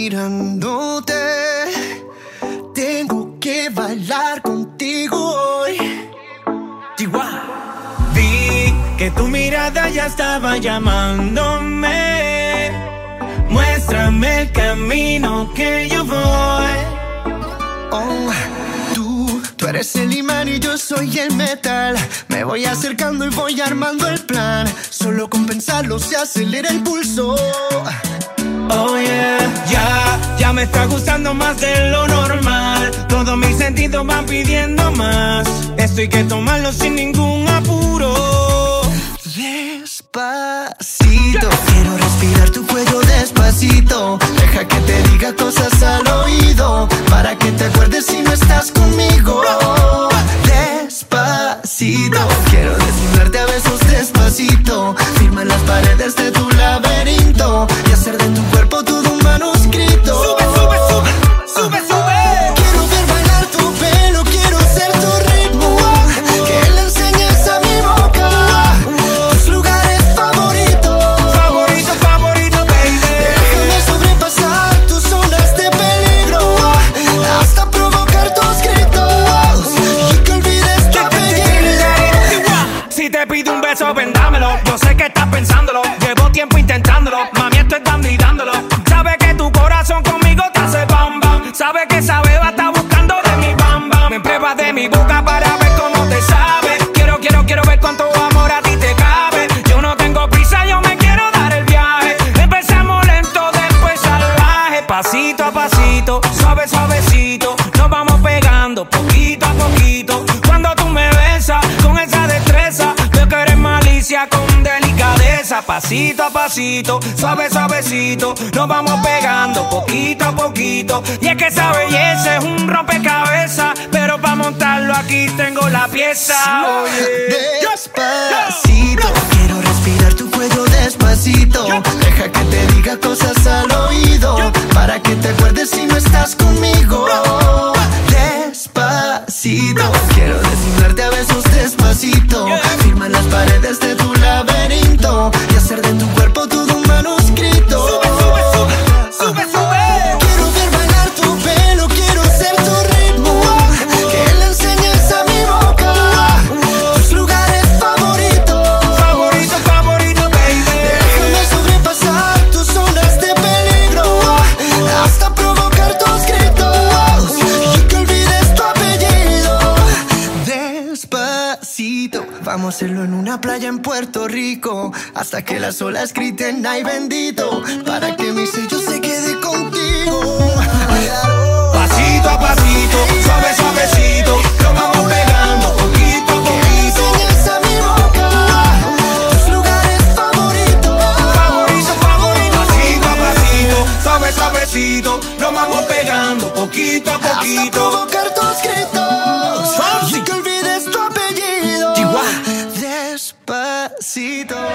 mirándote. Tengo que bailar contigo hoy. Chihuahua. Vi que tu mirada ya estaba llamándome. Muéstrame el camino que yo voy. Oh, tú eres el imán y yo soy el metal. Me voy acercando y voy armando el plan. Solo con pensarlo se acelera el pulso. Oh yeah, ya me está gustando más de lo normal. Todos mis sentidos van pidiendo más. Esto hay que tomarlo sin ningún apuro. Despacito, quiero respirar tu cuello despacito. Deja que te diga cosas al oído, para que te acuerdes si no estás conmigo. Despacito, quiero desnudarte a besos despacito. Firma las paredes de tu laberinto y hacer de tu cuerpo todo un manuscrito. Sube, sube, sube, sube, sube. Quiero ver bailar tu pelo, quiero ser tu ritmo. Que le enseñes a mi boca tus lugares favoritos. Favorito, favorito, baby. Déjame sobrepasar tus zonas de peligro, hasta provocar tus gritos y que olvides tu apellido. Si te pido un beso, vendámelo. Yo sé que estás pensándolo. Llevo tiempo intentándolo. Mami, estoy dando y dándolo. Sabe que tu corazón conmigo te hace bam bam. Sabe que esa beba está buscando de mi bam bam. Me pruebas de mi boca para ver cómo te sabe. Quiero ver cuánto amor a ti te cabe. Yo no tengo prisa, yo me quiero dar el viaje. Empezamos lento, después salvaje. Pasito a pasito, suave, suavecito. Nos vamos pegando poquito a poquito. Cuando tú me besas con esa destreza, veo que eres malicia con delicadeza. Pasito a pasito, suave, suavecito. Nos vamos pegando poquito a poquito. Y es que esa belleza es un rompecabezas, pero para montarlo aquí tengo la pieza. Despacito, quiero respirar tu cuello despacito. Deja que te diga cosas al oído, para que te acuerdes si no estás conmigo. Despacito, quiero desnudarte a besos despacito. Firma las paredes de tu laberinto y hacer de tu cuerpo todo un manuscrito. Sube, sube, sube, sube, sube. Quiero ver bailar tu pelo, quiero ser tu ritmo. Que le enseñes a mi boca tus lugares favoritos. Favorito, favorito, baby. Déjame sobrepasar tus zonas de peligro, hasta provocar tus gritos y que olvides tu apellido. Despacito, vamos a hacerlo en una playa en Puerto Rico, hasta que las olas griten ay bendito, para que mi sello se quede contigo. Pasito a pasito, suave, suavecito. Lo vamos pegando poquito a Que le poquito. enseñes a mi boca tus lugares favoritos. Favorito, favorito. Pasito a pasito, suave, suavecito. Lo vamos pegando poquito a Hasta poquito. provocar tus gritos y que olvides tu apellido. Chihuahua. Despacito.